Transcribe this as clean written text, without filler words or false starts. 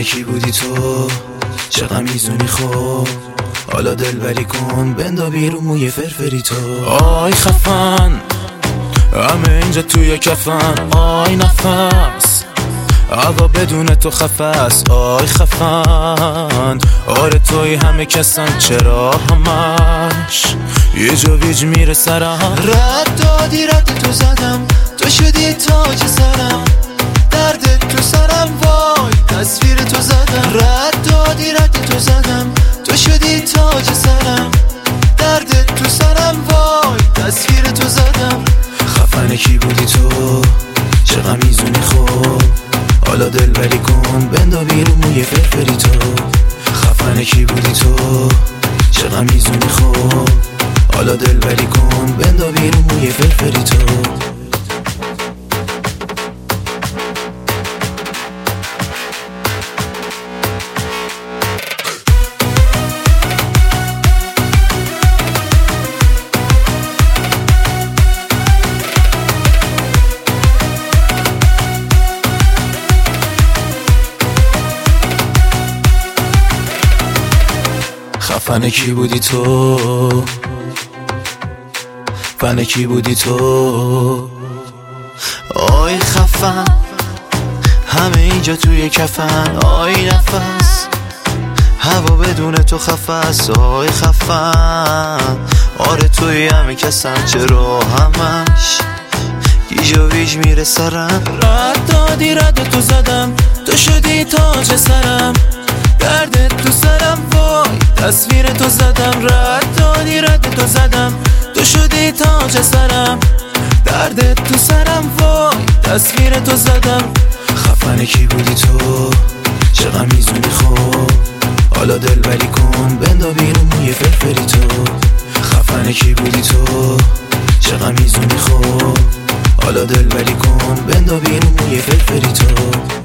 خفن کی بودی تو، چقدر میزونی خوب، حالا دلبری کن بندا بیرون موی فرفری تو. آی خفن همه اینجا توی کفن، آی نفس هوا بدون تو خفست. آی خفن آره توی همه کسن، چرا همش یه جا ویج میره سرم. رد دادی رد تو زدم، تو شدی تاج سرم، درد تو سرم وای تصویر تو زدم. رد دادی رد تو زدم، تو شدی تاج سرم، درد تو سرم وای تصویر تو زدم. خفن کی بودی تو، چقدر میزونی خوب، حالا دلبری کن بندا بیرون موی فرفری تو. خفن کی بودی تو، چقدر میزونی خوب، حالا دلبری کن بندا بیرون موی فرفری تو. خفن کی بودی تو، خفن کی بودی تو. آی خفن همه اینجا توی کفن، آی نفس هوا بدون تو خفست. آی خفن آره توی همه کسن، چرا همش گیج و ویج میره سرم. رد دادی رد تو زدم، تو شدی تاج سرم، درد تو سرم وای تصویر تو زدم. رد دادی رد تو زدم، تو شدی تاج سرم، درد تو سرم وای تصویر تو زدم. خفن کی بودی تو، چقدر میزونی خوب، حالا دلبری کن بندا بیرون موی فرفری تو. خفن کی بودی تو، چقدر میزونی خوب، حالا دلبری کن بندا بیرون موی فرفری تو.